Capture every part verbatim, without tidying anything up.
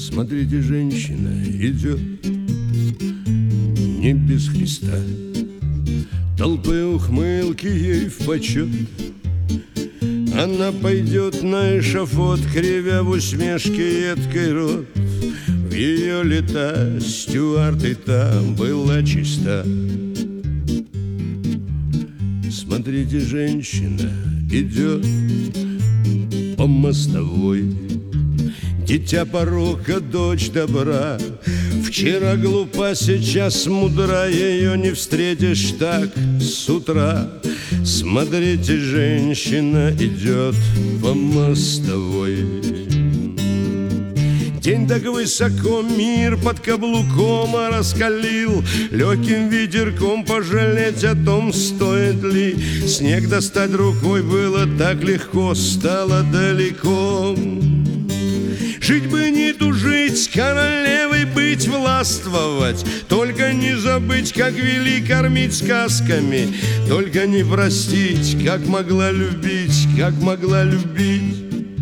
Смотрите, женщина идет не без Христа, толпы ухмылки ей в почет. Она пойдет на эшафот, кривя в усмешке едкой рот. В ее лета стюард и там была чиста. Смотрите, женщина идет по мостовой, дитя порока, дочь добра. Вчера глупа, сейчас мудра, ее не встретишь так с утра. Смотрите, женщина идет по мостовой. День так высоко, мир под каблуком раскалил. Легким ветерком пожалеть о том, стоит ли. Снег достать рукой было так легко, стало далеко. Жить бы не тужить, королевой быть, властвовать. Только не забыть, как вели кормить сказками. Только не простить, как могла любить, как могла любить.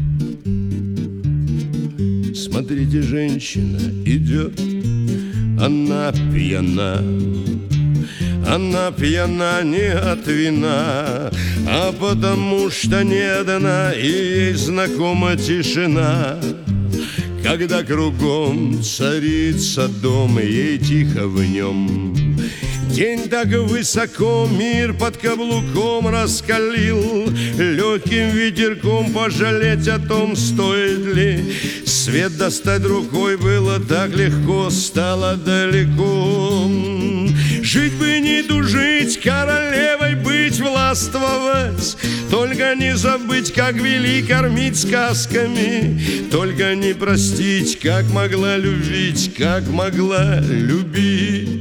Смотрите, женщина идет, она пьяна. Она пьяна не от вина, а потому что не одна, и ей знакома тишина. Когда кругом царится дом, ей тихо в нем. День так высоко, мир под каблуком раскалил. Легким ветерком пожалеть о том, стоит ли. Свет достать рукой было так легко, стало далеко. Жить бы не тужить, королевой быть, властвовать. Только не забыть, как вели кормить сказками. Только не простить, как могла любить, как могла любить.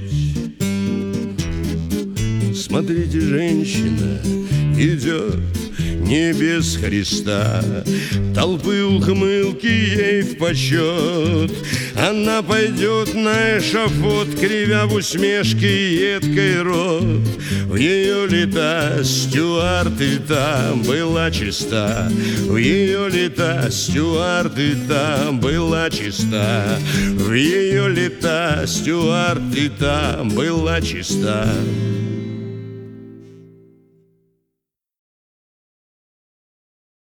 Смотрите, женщина идет не без Христа, толпы ухмылки ей в почет. Она пойдет на эшафот, кривя в усмешке едкой рот. В ее лета стюард и там была чиста. В ее лета стюард и там была чиста. В ее лета стюард и там была чиста.